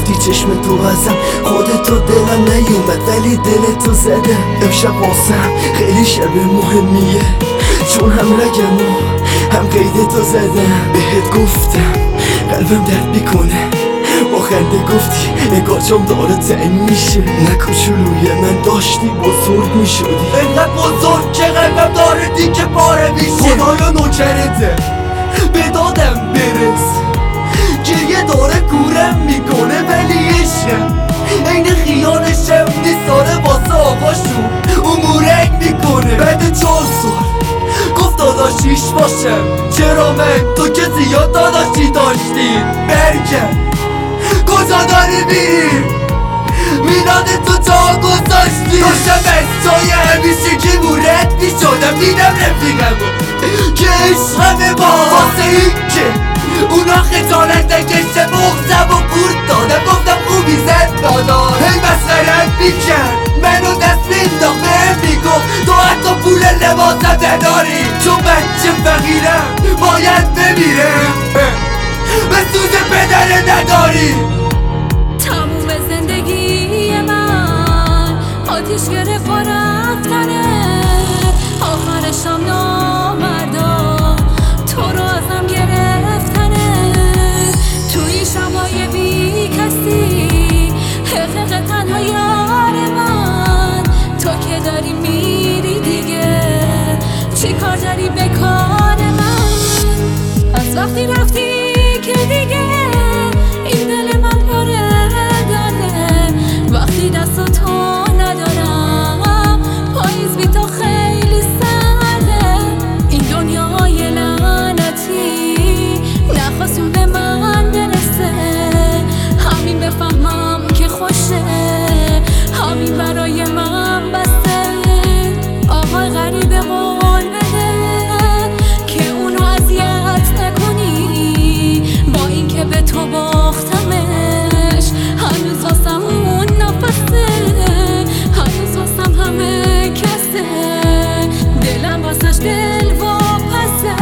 گفتی چشم تو ازم، خودتو دلم نیومد ولی دل تو زدم. امشب واسم خیلی شب مهمیه، چون هم رگمو هم قید تو زدم. بهت گفتم قلبم درد میکنه، با خنده گفتی نگاچم داره تنگ میشه. نه کوچولوی من داشتی بزرگ میشدی، اینقدر بزرگ که قلبم داره دیگه پاره میشه. خدایا نوکرته به دادم برس، گریه داره کورم میکنه ولی عشقم این خیالشم نیستاره واسه آقاشون امورنگ میکنه. بعد 4 سال گفت داداشیش باشم، چرا من تو که زیاد داداشی داشتی؟ برگرد کجا داری میری؟ میداد تو تا گذاشتی. داشتم از جای همیشه که مورد میشدم، دیدم رفیقمو که عشقمه واسه این که اونا خجالت نکشه بغزم و قورت دادم. گفتم خوبی زد دادا، هی مسخرت میکرد منو دست مینداخت بهم میگفت تو حتی پول لباسم نداری، چون بچه فقیرم باید بمیرم به سوز پدر نداری. تموم زندگی من آتیش گرفت و رفتنه، آخرشم نامردا تو رو ازم گرفتنه. توی شبای بی کسی حقیق تنها یار من، تو که داری میری دیگه چی کار داری به کار من؟ از وقتی رفتی که دیگه این دل من پاره داره، وقتی دست تو ندارم پاییز بی تو خیلی سرده. این دنیای لعنتی نخواست اون به من برسه، همین بفهمم که خوشه همین برای من بسته. آقای غریبه قول بده که اونو اذیت نکنی، با اینکه به تو باختمش هنوز واسم اون نفسه، هنوز واسم همه کسه، دلم واسش دل واپسه.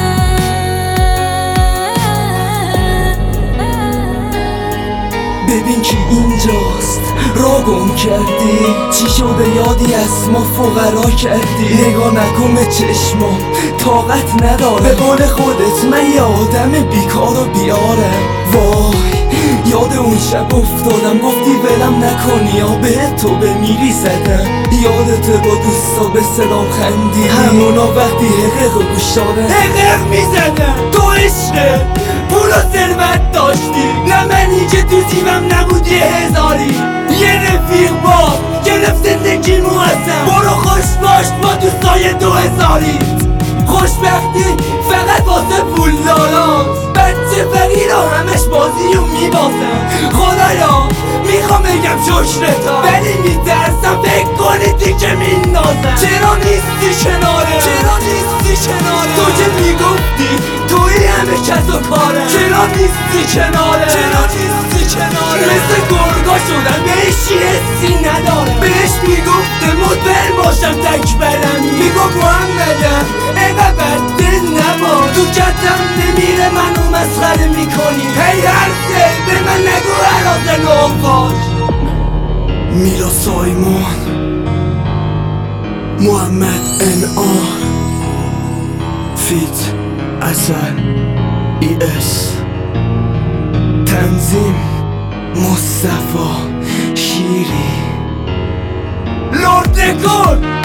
ببین که اینجاست را گم کردی، چی شده یادی از ما فقرا کردی. نگاه نکن به چشمام طاقت نداره، به قول خودت من یه آدم بیکار و بیارم. وای یاد اون شب افتادم، گفتی ولم نکنی یا به تو بمیری زدم. یادت با دوستا به صدام خندی، همونا وقتی حقیق گوش دادم حقیق میزدم. تو عشق پول و ثروت داشتی، نه منی که تو جیبم نبود 1000ی. یه رفیق با گرفت زندگیمو ازم، برو خوش باش با دوستای 2000ی. خوشبختی فقط واسه پول داراست، بچه فقیر و همش بازی رو میبازم. خدایا میخوام بگم شکرتا ولی میترسم فکر کنیدی که میندازم. چرا نیستی کناره؟ چرا نیستی کناره؟ تو که میگفتی توی همه کس و کاره، چرا نیستی کناره؟ چرا نیستی کناره؟ مثل گرگا شدم بهش حسی نداره، بهش میگفته مطمئن باشم تک برمی، میگفت محمدم اینقدر بد دل نباش، تو کتم نمیره منو مسخره میکنی. هی هرسه به من نگو عراض نوفاش. میلا سایمون، محمد انعام، فیت اصل ES، تنظیم مصطفی شیری، لرد کن